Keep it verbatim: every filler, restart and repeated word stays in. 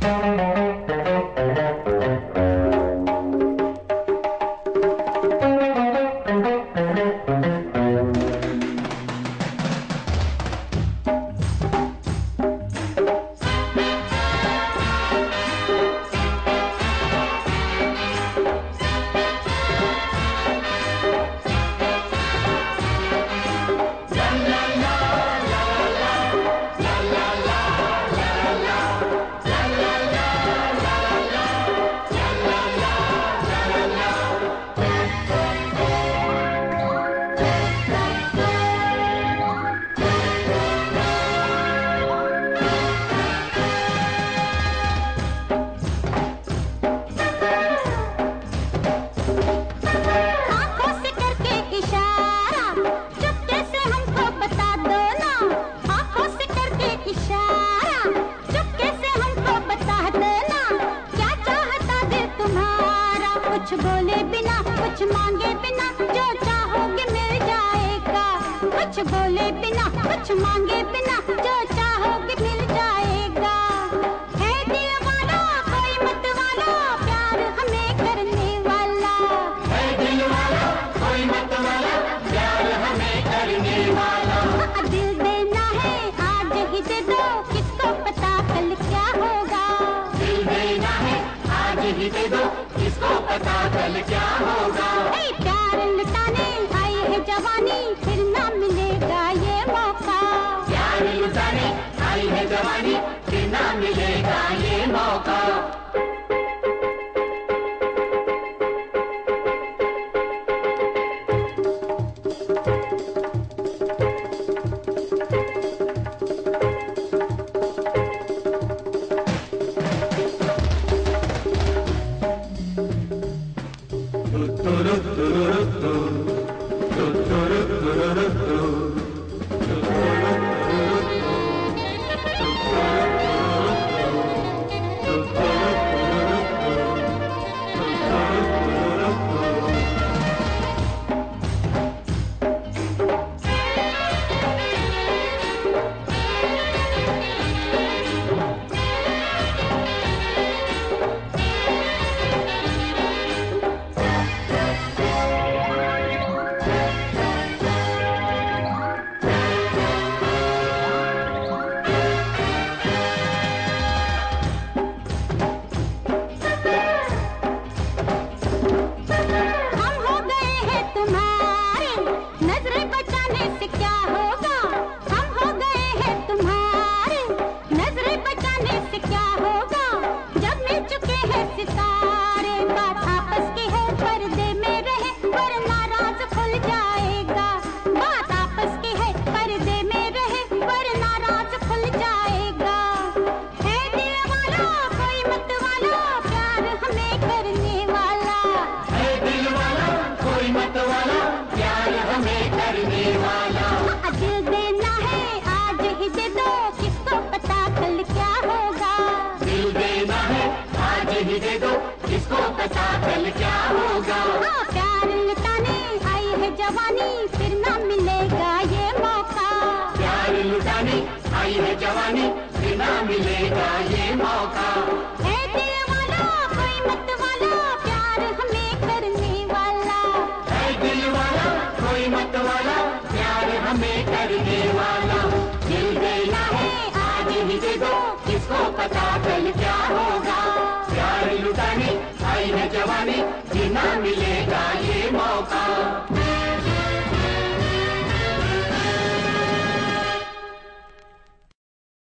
कुछ बोले बिना, कुछ मांगे बिना, जो चाहोगे मिल जाएगा। कुछ बोले बिना, कुछ मांगे बिना, जो चाहोगे मिल जाएगा। है दिल वाला कोई मत वाला, प्यार हमें करने वाला। है दिल वाला कोई मत वाला, प्यार हमें करने वाला। दिल देना है आज ही दे दो, किसको पता कल क्या होगा। दिल देना है आज ही दे दो, किसको पता कल क्या होगा। प्यार लुटाने आई है जवानी, फिर ना मिलेगा ये मौका। प्यार लुटाने आई है जवानी, फिर ना मिलेगा ये मौका। दे दो, किसको पता कल क्या होगा। हाँ, प्यार लुटाने आई है जवानी, फिर ना मिलेगा ये मौका। प्यार लुटाने आई है जवानी, फिर ना मिलेगा ये मौका। है दिल वाला कोई मत वाला, प्यार हमें करने वाला। है दिल वाला कोई मत वाला, प्यार हमें करने वाला। दिल देना है आज ही दे दो, किसको पता कल क्या होगा। प्यार लुटाने आई है जवानी, फिर ना मिले